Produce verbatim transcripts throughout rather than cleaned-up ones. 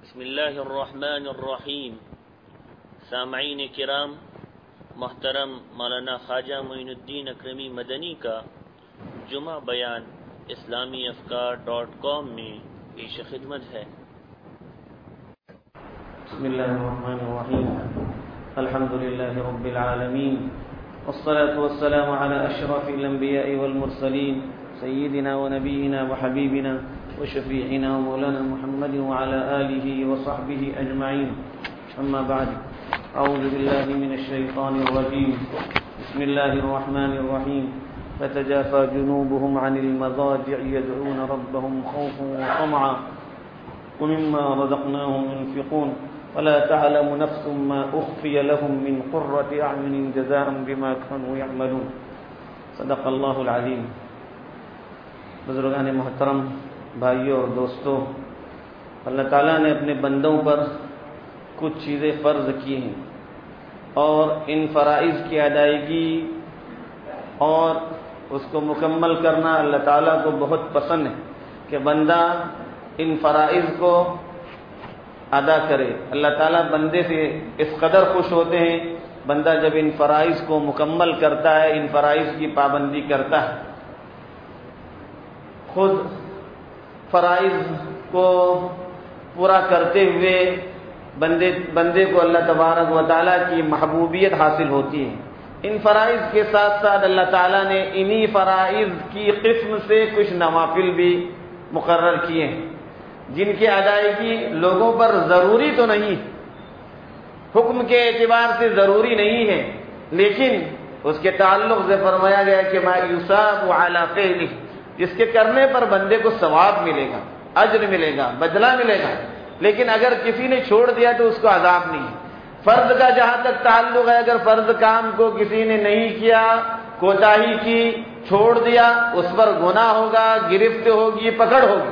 بسم اللہ الرحمن الرحیم. سامعین کرام، محترم مولانا خواجہ معین الدین اکرمی مدنی کا جمعہ بیان اسلامی افکار ڈاٹ کام میں پیش خدمت ہے. بسم اللہ الرحمن الرحیم. الحمد للہ رب العالمین، والصلاة والسلام على اشرف الانبیاء والمرسلین سیدنا ونبینا وحبیبنا وشفیعنا مولانا محمد وعلى آلہ وصحبہ اجمعین. اما بعد، اعوذ باللہ من الشیطان الرجیم. بسم اللہ الرحمن الرحیم. فتجافى جنوبهم عن المضاجع يدعون ربهم خوفا وطمعا ومما رزقناهم ينفقون ولا تعلم نفس ما أخفي لهم من قرة أعين جزاء بما كانوا يعملون. صدق اللہ العظیم. بزرگان محترم، بھائیوں اور دوستوں، اللہ تعالیٰ نے اپنے بندوں پر کچھ چیزیں فرض کی ہیں اور ان فرائض کی ادائیگی اور اس کو مکمل کرنا اللہ تعالیٰ کو بہت پسند ہے کہ بندہ ان فرائض کو ادا کرے. اللہ تعالیٰ بندے سے اس قدر خوش ہوتے ہیں بندہ جب ان فرائض کو مکمل کرتا ہے، ان فرائض کی پابندی کرتا ہے. خود فرائض کو پورا کرتے ہوئے بندے بندے کو اللہ تبارک و تعالیٰ کی محبوبیت حاصل ہوتی ہے. ان فرائض کے ساتھ ساتھ اللہ تعالیٰ نے انہی فرائض کی قسم سے کچھ نوافل بھی مقرر کیے ہیں جن کی ادائیگی لوگوں پر ضروری تو نہیں، حکم کے اعتبار سے ضروری نہیں ہے، لیکن اس کے تعلق سے فرمایا گیا کہ ما یصاب علی فعلہ، جس کے کرنے پر بندے کو ثواب ملے گا، اجر ملے گا، بدلہ ملے گا. لیکن اگر کسی نے چھوڑ دیا تو اس کو عذاب نہیں ہے. فرض کا جہاں تک تعلق ہے، اگر فرض کام کو کسی نے نہیں کیا، کوتاہی کی، چھوڑ دیا، اس پر گناہ ہوگا، گرفت ہوگی، پکڑ ہوگی،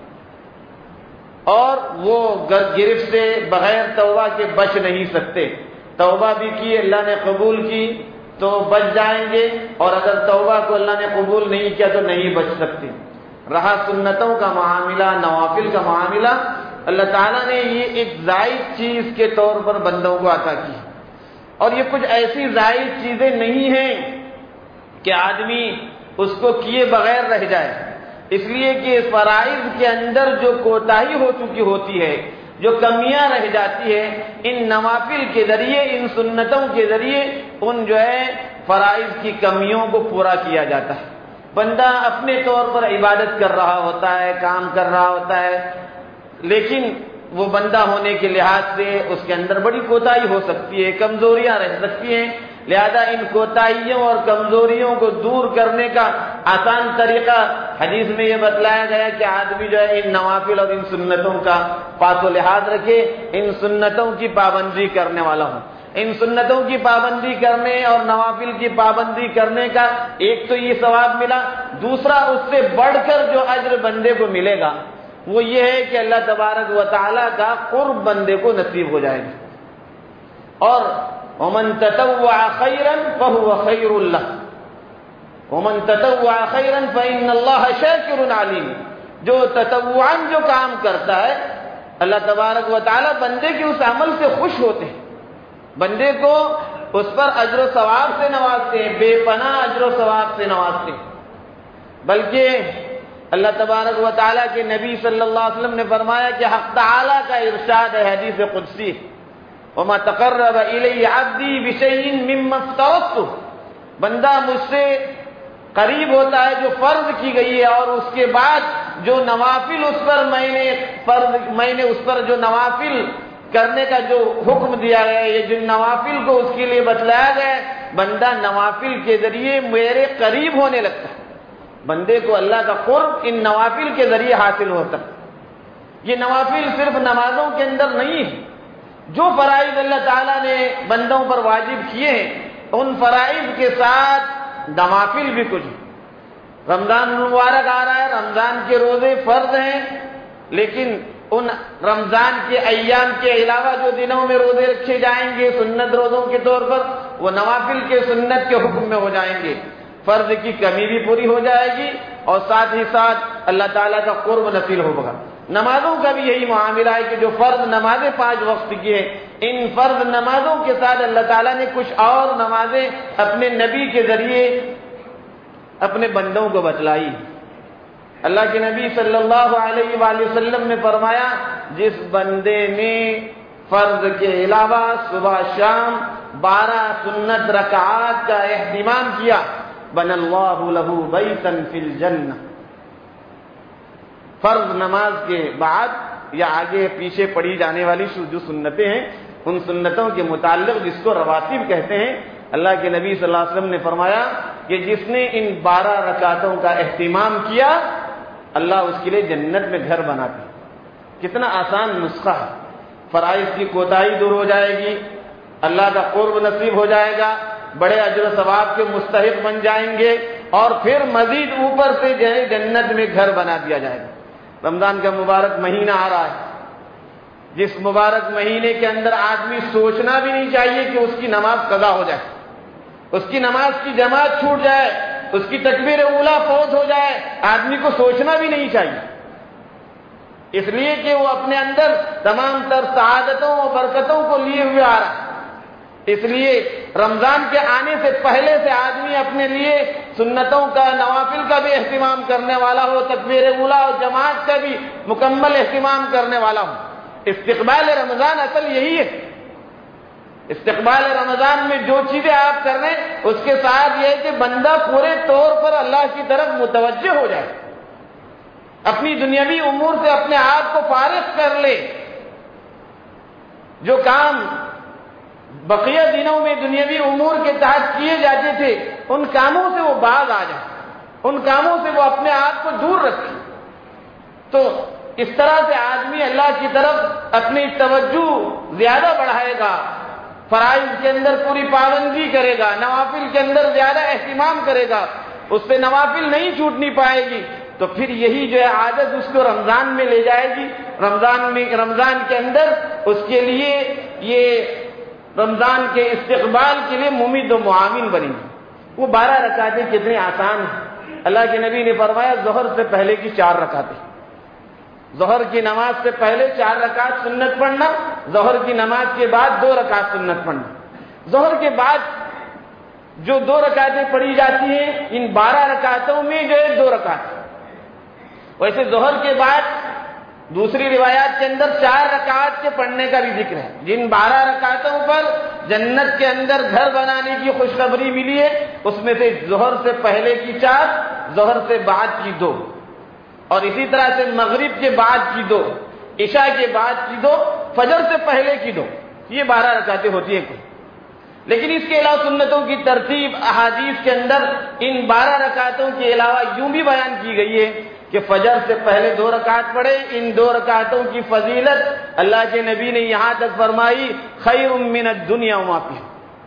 اور وہ گرفت سے بغیر توبہ کے بچ نہیں سکتے. توبہ بھی کی، اللہ نے قبول کی تو بچ جائیں گے، اور اگر توبہ کو اللہ نے قبول نہیں کیا تو نہیں بچ سکتے. رہا سنتوں کا معاملہ، نوافل کا معاملہ، اللہ تعالیٰ نے یہ ایک زائد چیز کے طور پر بندوں کو عطا کی، اور یہ کچھ ایسی زائد چیزیں نہیں ہیں کہ آدمی اس کو کیے بغیر رہ جائے. اس لیے کہ اس فرائض کے اندر جو کوتاہی ہو چکی ہوتی ہے، جو کمیاں رہ جاتی ہے، ان نوافل کے ذریعے، ان سنتوں کے ذریعے ان جو ہے فرائض کی کمیوں کو پورا کیا جاتا ہے. بندہ اپنے طور پر عبادت کر رہا ہوتا ہے، کام کر رہا ہوتا ہے، لیکن وہ بندہ ہونے کے لحاظ سے اس کے اندر بڑی کوتاہی ہو سکتی ہے، کمزوریاں رہ سکتی ہیں. لہذا ان کوتاہیوں اور کمزوریوں کو دور کرنے کا آسان طریقہ حدیث میں یہ بتلایا گیا کہ آدمی جو ہے ان نوافل اور ان سنتوں کا پاس و لحاظ رکھے، ان سنتوں کی پابندی کرنے والا ہوں. ان سنتوں کی پابندی کرنے اور نوافل کی پابندی کرنے کا ایک تو یہ ثواب ملا، دوسرا اس سے بڑھ کر جو اجر بندے کو ملے گا وہ یہ ہے کہ اللہ تبارک و تعالیٰ کا قرب بندے کو نصیب ہو جائے گا. اور ومن تطوع خیرا فهو خیر له ومن تطوع خیرا فإن اللہ شاکر علیم. جو تطوعا جو کام کرتا ہے، اللہ تبارک و تعالیٰ بندے کے اس عمل سے خوش ہوتے ہیں، بندے کو اس پر اجر و ثواب سے نوازتے ہیں، بے پناہ اجر و ثواب سے نوازتے ہیں. بلکہ اللہ تبارک و تعالیٰ کے نبی صلی اللہ علیہ وسلم نے فرمایا کہ حق تعالیٰ کا ارشاد ہے حدیث قدسی، وَمَا تَقَرَّبَ إِلَيَّ عَبْدِي بِشَيْءٍ مِّمَّا افْتَرَضْتُهُ، بندہ مجھ سے قریب ہوتا ہے جو فرض کی گئی ہے، اور اس کے بعد جو نوافل اس پر میں نے فرض میں نے اس پر جو نوافل کرنے کا جو حکم دیا گیا ہے، یہ جن نوافل کو اس کے لیے بتلایا گیا ہے، بندہ نوافل کے ذریعے میرے قریب ہونے لگتا ہے. بندے کو اللہ کا قرب ان نوافل کے ذریعے حاصل ہوتا ہے. یہ نوافل صرف نمازوں کے اندر نہیں ہے، جو فرائض اللہ تعالیٰ نے بندوں پر واجب کیے ہیں ان فرائض کے ساتھ نوافل بھی کچھ ہیں. رمضان مبارک آ رہا ہے، رمضان کے روزے فرض ہیں، لیکن ان رمضان کے ایام کے علاوہ جو دنوں میں روزے رکھے جائیں گے سنت روزوں کے طور پر، وہ نوافل کے سنت کے حکم میں ہو جائیں گے. فرض کی کمی بھی پوری ہو جائے گی اور ساتھ ہی ساتھ اللہ تعالیٰ کا قرب نصیب ہوگا. نمازوں کا بھی یہی معاملہ ہے کہ جو فرض نمازیں پانچ وقت کی ہیں، ان فرض نمازوں کے ساتھ اللہ تعالیٰ نے کچھ اور نمازیں اپنے نبی کے ذریعے اپنے بندوں کو بتلائی۔ اللہ کے نبی صلی اللہ علیہ وآلہ وسلم نے فرمایا، جس بندے نے فرض کے علاوہ صبح شام بارہ سنت رکعات کا اہتمام کیا، بنى اللہ لہ بیتا فی الجنہ۔ فرض نماز کے بعد یا آگے پیچھے پڑھی جانے والی جو سنتیں ہیں، ان سنتوں کے متعلق جس کو رواتب کہتے ہیں، اللہ کے نبی صلی اللہ علیہ وسلم نے فرمایا کہ جس نے ان بارہ رکعتوں کا اہتمام کیا، اللہ اس کے لیے جنت میں گھر بناتے۔ کتنا آسان نسخہ ہے۔ فرائض کی کوتاہی دور ہو جائے گی، اللہ کا قرب نصیب ہو جائے گا، بڑے اجر و ثواب کے مستحق بن جائیں گے، اور پھر مزید اوپر سے جو ہے جنت میں گھر بنا دیا جائے گا۔ رمضان کا مبارک مہینہ آ رہا ہے، جس مبارک مہینے کے اندر آدمی سوچنا بھی نہیں چاہیے کہ اس کی نماز قضا ہو جائے، اس کی نماز کی جماعت چھوٹ جائے، اس کی تکبیر اولیٰ فوت ہو جائے، آدمی کو سوچنا بھی نہیں چاہیے، اس لیے کہ وہ اپنے اندر تمام تر سعادتوں اور برکتوں کو لیے ہوئے آ رہا ہے۔ اس لیے رمضان کے آنے سے پہلے سے آدمی اپنے لیے سنتوں کا، نوافل کا بھی اہتمام کرنے والا ہو، تکبیر اولیٰ اور جماعت کا بھی مکمل اہتمام کرنے والا ہو۔ استقبال رمضان اصل یہی ہے۔ استقبال رمضان میں جو چیزیں آپ کر رہے ہیں، اس کے ساتھ یہ ہے کہ بندہ پورے طور پر اللہ کی طرف متوجہ ہو جائے، اپنی دنیاوی امور سے اپنے آپ کو فارغ کر لے، جو کام بقیہ دنوں میں دنیاوی امور کے تحت کیے جاتے تھے، ان کاموں سے وہ باز آ جائے، ان کاموں سے وہ اپنے آپ کو دور رکھے۔ تو اس طرح سے آدمی اللہ کی طرف اپنی توجہ زیادہ بڑھائے گا، فرائض کے اندر پوری پابندی کرے گا، نوافل کے اندر زیادہ اہتمام کرے گا، اس سے نوافل نہیں چھوٹنی پائے گی، تو پھر یہی جو ہے عادت اس کو رمضان میں لے جائے گی۔ رمضان میں رمضان کے اندر اس کے لیے یہ رمضان کے استقبال کے لیے ممید و معاون بنیں گی۔ وہ بارہ رکعتیں کتنی آسان ہیں۔ اللہ کے نبی نے فرمایا ظہر سے پہلے کی چار رکعتیں، ظہر کی نماز سے پہلے چار رکعت سنت پڑھنا، ظہر کی نماز کے بعد دو رکعت سنت پڑھنا۔ ظہر کے بعد جو دو رکعتیں پڑھی جاتی ہیں، ان بارہ رکعتوں میں جو ہے دو رکعت، ویسے ظہر کے بعد دوسری روایات کے اندر چار رکعات کے پڑھنے کا بھی ذکر ہے۔ جن بارہ رکعتوں پر جنت کے اندر گھر بنانے کی خوشخبری ملی ہے، اس میں سے ظہر سے پہلے کی چار، ظہر سے بعد کی دو، اور اسی طرح سے مغرب کے بعد کی دو، عشاء کے بعد کی دو، فجر سے پہلے کی دو۔ یہ بارہ رکعتیں ہوتی ہیں کل۔ لیکن اس کے علاوہ سنتوں کی ترتیب احادیث کے اندر ان بارہ رکعتوں کے علاوہ یوں بھی بیان کی گئی ہے کہ فجر سے پہلے دو رکعت پڑھے۔ ان دو رکعتوں کی فضیلت اللہ کے نبی نے یہاں تک فرمائی، خیر من الدنیا وما فیہا،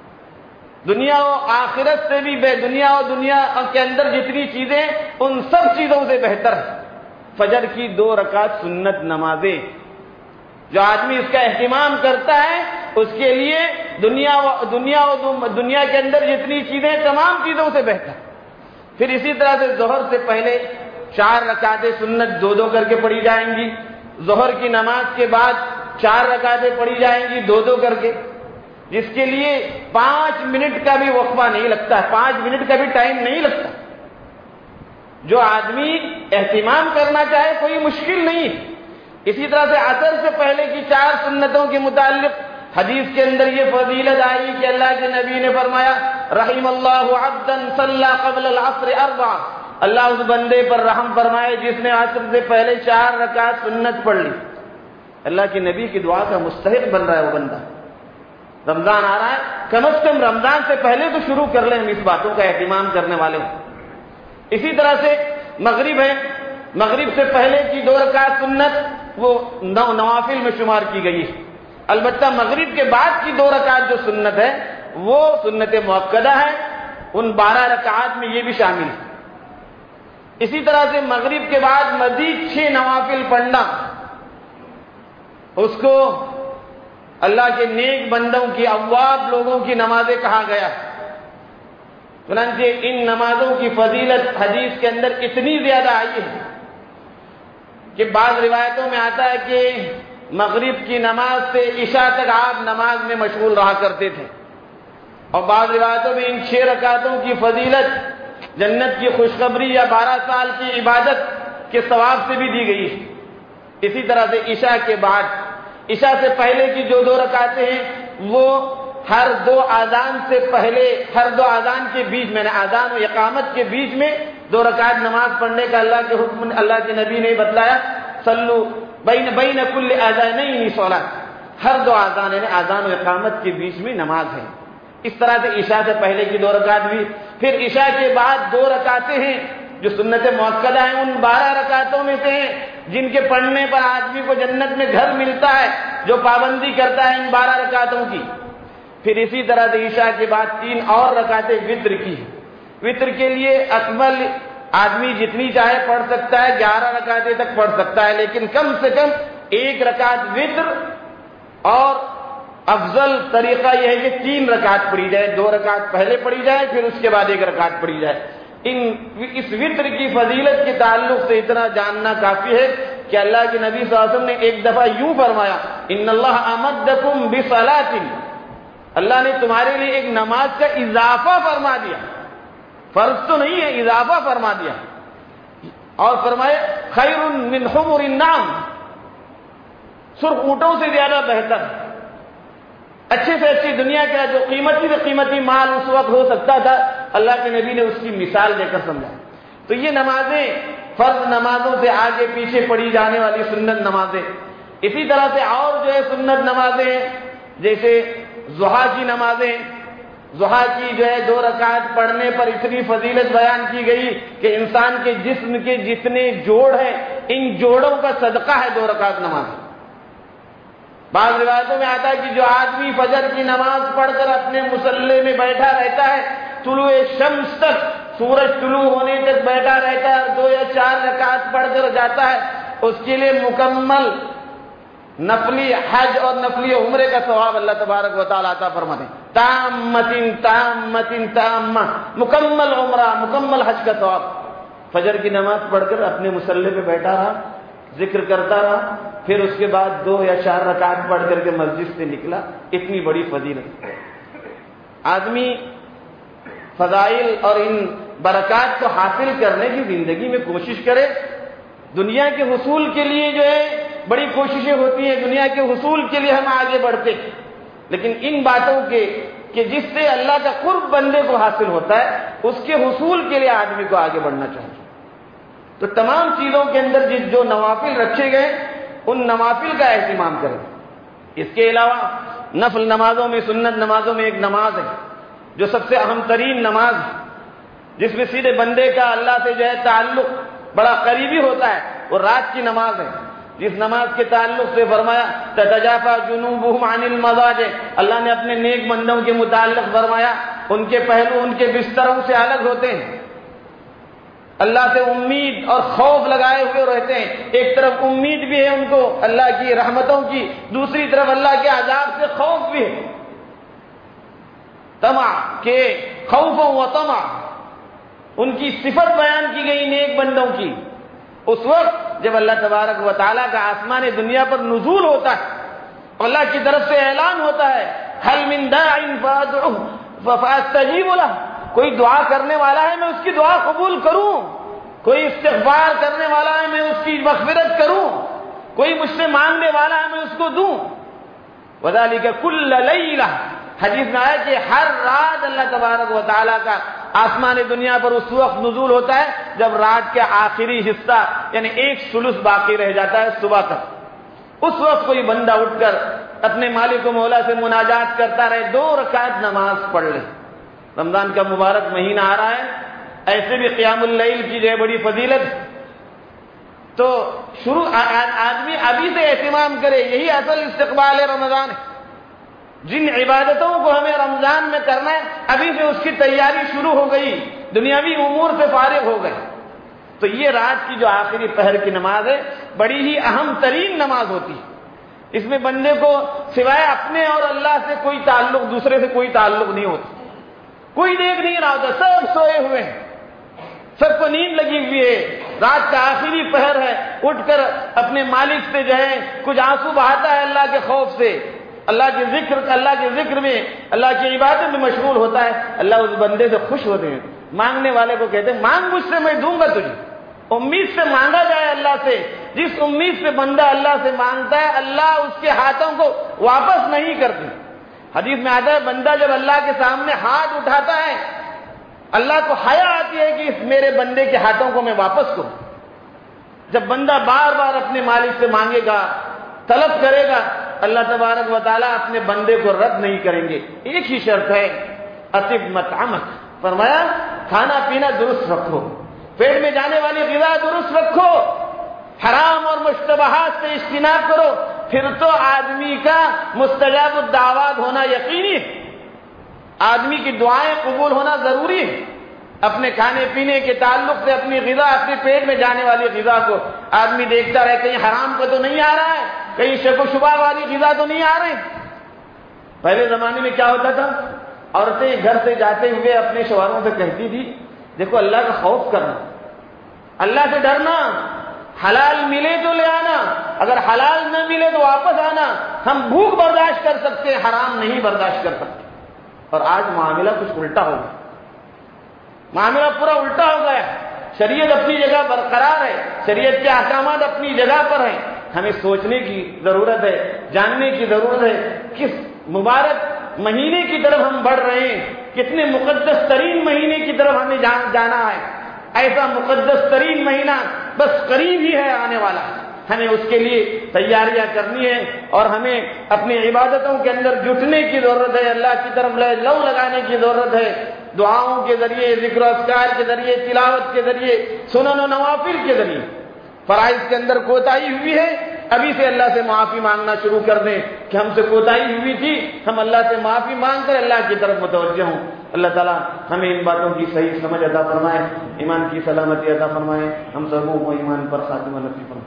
دنیا و آخرت سے بھی بے، دنیا و دنیا کے اندر جتنی چیزیں ان سب چیزوں سے بہتر ہے فجر کی دو رکعت سنت نمازیں۔ جو آدمی اس کا اہتمام کرتا ہے، اس کے لیے دنیا و دنیا و دنیا کے اندر جتنی چیزیں تمام چیزوں سے بہتر۔ پھر اسی طرح سے ظہر سے پہلے چار رکعتیں سنت دو دو کر کے پڑھی جائیں گی، ظہر کی نماز کے بعد چار رکعتیں پڑھی جائیں گی دو دو کر کے، جس کے لیے پانچ منٹ کا بھی وقفہ نہیں لگتا ہے، پانچ منٹ کا بھی ٹائم نہیں لگتا۔ جو آدمی اہتمام کرنا چاہے کوئی مشکل نہیں۔ اسی طرح سے عصر سے پہلے کی چار سنتوں کے متعلق حدیث کے اندر یہ فضیلت آئی کہ اللہ کے نبی نے فرمایا، رحم اللہ عبدا صلی قبل العصر اربع، اللہ اس بندے پر رحم فرمائے جس نے عصر سے پہلے چار رکعت سنت پڑھ لی۔ اللہ کے نبی کی دعا کا مستحق بن رہا ہے وہ بندہ۔ رمضان آ رہا ہے، کم از کم رمضان سے پہلے تو شروع کر لیں ہم اس باتوں کا اہتمام کرنے والے ہوں۔ اسی طرح سے مغرب ہے، مغرب سے پہلے کی دو رکعت سنت وہ نوافل میں شمار کی گئی ہے۔ البتہ مغرب کے بعد کی دو رکعت جو سنت ہے وہ سنت مؤکدہ ہے، ان بارہ رکعات میں یہ بھی شامل ہے۔ اسی طرح سے مغرب کے بعد مزید چھ نوافل پڑھنا، اس کو اللہ کے نیک بندوں کی، اواب لوگوں کی نمازیں کہا گیا۔ چنانچہ ان نمازوں کی فضیلت حدیث کے اندر اتنی زیادہ آئی ہے کہ بعض روایتوں میں آتا ہے کہ مغرب کی نماز سے عشاء تک آپ نماز میں مشغول رہا کرتے تھے، اور بعض روایتوں میں ان چھ رکعتوں کی فضیلت جنت کی خوشخبری یا بارہ سال کی عبادت کے ثواب سے بھی دی گئی ہے۔ اسی طرح سے عشاء کے بعد، عشاء سے پہلے کی جو دو رکعتیں ہیں وہ ہر دو اذان سے پہلے، ہر دو اذان کے بیچ میں، نے اذان و اقامت کے بیچ میں دو رکعت نماز پڑھنے کا اللہ کے حکم، اللہ کے نبی نے بتلایا، صلو بین بین کل اذانین صلاۃ، ہر دو اذان یعنی اذان و اقامت کے بیچ میں نماز ہے۔ اس طرح سے عشاء سے پہلے کی دو رکعت بھی، پھر عشاء کے بعد دو رکعتیں ہیں جو سنت مؤکدہ ہیں، ان بارہ رکعتوں میں سے ہیں جن کے پڑھنے پر آدمی کو جنت میں گھر ملتا ہے، جو پابندی کرتا ہے ان بارہ رکعتوں کی۔ پھر اسی طرح سے عشاء کے بعد تین اور رکعتیں وتر کی ہیں۔ وتر کے لیے اکمل آدمی جتنی چاہے پڑھ سکتا ہے، گیارہ رکعتیں تک پڑھ سکتا ہے، لیکن کم سے کم ایک رکعت وتر، اور افضل طریقہ یہ ہے کہ تین رکعت پڑھی جائے، دو رکعت پہلے پڑھی جائے پھر اس کے بعد ایک رکعت پڑھی جائے۔ ان اس وتر کی فضیلت کے تعلق سے اتنا جاننا کافی ہے کہ اللہ کے نبی صلی اللہ علیہ وسلم نے ایک دفعہ یوں فرمایا، ان اللہ امدکم بصلاۃ، اللہ نے تمہارے لیے ایک نماز کا اضافہ فرما دیا، فرض تو نہیں ہے، اضافہ فرما دیا، اور فرمائے خیر من حمر النعم، سرخ اونٹوں سے زیادہ بہتر، اچھے سے اچھی دنیا کا جو قیمتی سے قیمتی مال اس وقت ہو سکتا تھا، اللہ کے نبی نے اس کی مثال دے کر سمجھا۔ تو یہ نمازیں فرض نمازوں سے آگے پیچھے پڑھی جانے والی سنت نمازیں، اسی طرح سے اور جو ہے سنت نمازیں جیسے ضحیٰ کی نمازیں، ضحیٰ کی جو ہے دو رکعت پڑھنے پر اتنی فضیلت بیان کی گئی کہ انسان کے جسم کے جتنے جوڑ ہیں ان جوڑوں کا صدقہ ہے دو رکعت نماز۔ بعض روایتوں میں آتا ہے کہ جو آدمی فجر کی نماز پڑھ کر اپنے مصلی میں بیٹھا رہتا ہے، طلوع شمس تک، سورج طلوع ہونے تک بیٹھا رہتا ہے، دو یا چار رکعت پڑھ کر جاتا ہے، اس کے لیے مکمل نفلی حج اور نفلی عمرے کا ثواب اللہ تبارک و تعالیٰ عطا فرماتے ہیں۔ تامتن تامتن تامہ، مکمل عمرہ، مکمل حج کا ثواب۔ فجر کی نماز پڑھ کر اپنے مصلی پہ بیٹھا رہا، ذکر کرتا رہا، پھر اس کے بعد دو یا چار رکعت پڑھ کر کے مسجد سے نکلا، اتنی بڑی فضیلت۔ آدمی فضائل اور ان برکات کو حاصل کرنے کی زندگی میں کوشش کرے۔ دنیا کے حصول کے لیے جو ہے بڑی کوششیں ہوتی ہیں، دنیا کے حصول کے لیے ہم آگے بڑھتے، لیکن ان باتوں کے کہ جس سے اللہ کا قرب بندے کو حاصل ہوتا ہے، اس کے حصول کے لیے آدمی کو آگے بڑھنا چاہیے۔ تو تمام چیزوں کے اندر جس جو نوافل رکھے گئے ان نوافل کا اہتمام کریں۔ اس کے علاوہ نفل نمازوں میں، سنت نمازوں میں ایک نماز ہے جو سب سے اہم ترین نماز ہے، جس میں سیدھے بندے کا اللہ سے جو ہے تعلق بڑا قریبی ہوتا ہے، وہ رات کی نماز ہے، جس نماز کے تعلق سے فرمایا تتجافا جنوبہم عن المضاجع، اللہ نے اپنے نیک بندوں کے متعلق فرمایا ان کے پہلو ان کے بستروں سے الگ ہوتے ہیں، اللہ سے امید اور خوف لگائے ہوئے رہتے ہیں۔ ایک طرف امید بھی ہے ان کو اللہ کی رحمتوں کی، دوسری طرف اللہ کے عذاب سے خوف بھی ہے، طمع کے خوف و طمع، ان کی صفت بیان کی گئی نیک بندوں کی۔ اس وقت جب اللہ تبارک و تعالیٰ کا آسمان دنیا پر نزول ہوتا ہے، اللہ کی طرف سے اعلان ہوتا ہے حل من داع فادعوه فاستجیب له، کوئی دعا کرنے والا ہے میں اس کی دعا قبول کروں، کوئی استغفار کرنے والا ہے میں اس کی مغفرت کروں، کوئی مجھ سے مانگنے والا ہے میں اس کو دوں۔ وذالک کل لیلہ، حدیث میں آیا کہ ہر رات اللہ تبارک و تعالیٰ کا آسمان دنیا پر اس وقت نزول ہوتا ہے جب رات کا آخری حصہ یعنی ایک ثلث باقی رہ جاتا ہے صبح تک۔ اس وقت کوئی بندہ اٹھ کر اپنے مالک و مولا سے مناجات کرتا رہے، دو رکعت نماز پڑھ لے۔ رمضان کا مبارک مہینہ آ رہا ہے، ایسے بھی قیام اللیل کی جو ہے بڑی فضیلت، تو شروع آدمی ابھی سے اہتمام کرے، یہی اصل استقبال رمضان ہے۔ جن عبادتوں کو ہمیں رمضان میں کرنا ہے ابھی سے اس کی تیاری شروع ہو گئی، دنیاوی امور سے فارغ ہو گئے۔ تو یہ رات کی جو آخری پہر کی نماز ہے بڑی ہی اہم ترین نماز ہوتی ہے، اس میں بندے کو سوائے اپنے اور اللہ سے کوئی تعلق، دوسرے سے کوئی تعلق نہیں ہوتا، کوئی دیکھ نہیں رہا ہوتا، سب سوئے ہوئے ہیں، سب کو نیند لگی ہوئی ہے، رات کا آخری پہر ہے، اٹھ کر اپنے مالک سے جو ہے کچھ آنسو بہاتا ہے اللہ کے خوف سے، اللہ کے ذکر اللہ کے ذکر میں، اللہ کی عبادت میں مشغول ہوتا ہے، اللہ اس بندے سے خوش ہوتے ہیں۔ مانگنے والے کو کہتے ہیں مانگ مجھ سے میں دوں گا تجھے۔ امید سے مانگا جائے اللہ سے، جس امید سے بندہ اللہ سے مانگتا ہے اللہ اس کے ہاتھوں کو واپس نہیں کرتے۔ حدیث میں آتا ہے بندہ جب اللہ کے سامنے ہاتھ اٹھاتا ہے اللہ کو حیا آتی ہے کہ اس میرے بندے کے ہاتھوں کو میں واپس کروں۔ جب بندہ بار بار اپنے مالک سے مانگے گا، طلب کرے گا، اللہ تبارک و تعالیٰ اپنے بندے کو رد نہیں کریں گے۔ ایک ہی شرط ہے، اطب مطعمک، فرمایا کھانا پینا درست رکھو، پیٹ میں جانے والی غذا درست رکھو، حرام اور مشتبہات سے اجتناب کرو، پھر تو آدمی کا مستجاب الدعوات ہونا یقینی ہے، آدمی کی دعائیں قبول ہونا ضروری ہے۔ اپنے کھانے پینے کے تعلق سے اپنی غذا، اپنے پیٹ میں جانے والی غذا کو آدمی دیکھتا رہے کہیں حرام کا تو نہیں آ رہا ہے، کہیں شک و شبہ والی غذا تو نہیں آ رہی۔ پہلے زمانے میں کیا ہوتا تھا، عورتیں گھر سے جاتے ہوئے اپنے شوہروں سے کہتی تھی دیکھو اللہ کا خوف کرنا، اللہ سے ڈرنا، حلال ملے تو لے آنا، اگر حلال نہ ملے تو واپس آنا، ہم بھوک برداشت کر سکتے ہیں، حرام نہیں برداشت کر سکتے۔ اور آج معاملہ کچھ الٹا ہو گیا، معاملہ پورا الٹا ہو گیا۔ شریعت اپنی جگہ برقرار ہے، شریعت کے احکامات اپنی جگہ پر ہیں، ہمیں سوچنے کی ضرورت ہے، جاننے کی ضرورت ہے کس مبارک مہینے کی طرف ہم بڑھ رہے ہیں، کتنے مقدس ترین مہینے کی طرف ہمیں جانا ہے۔ ایسا مقدس ترین مہینہ بس قریب ہی ہے آنے والا، ہمیں اس کے لیے تیاریاں کرنی ہے اور ہمیں اپنی عبادتوں کے اندر جٹنے کی ضرورت ہے، اللہ کی طرف لو لگانے کی ضرورت ہے، دعاؤں کے ذریعے، ذکر و اذکار کے ذریعے، تلاوت کے ذریعے، سنن و نوافل کے ذریعے۔ فرائض کے اندر کوتاہی ہوئی ہے، ابھی سے اللہ سے معافی مانگنا شروع کر دیں کہ ہم سے کوتاہی ہوئی تھی، ہم اللہ سے معافی مانگ کر اللہ کی طرف متوجہ ہوں۔ اللہ تعالیٰ ہمیں ان باتوں کی صحیح سمجھ عطا فرمائے، ایمان کی سلامتی عطا فرمائے، ہم سبوں کو ایمان پر خاتمہ نصیب فرمائے۔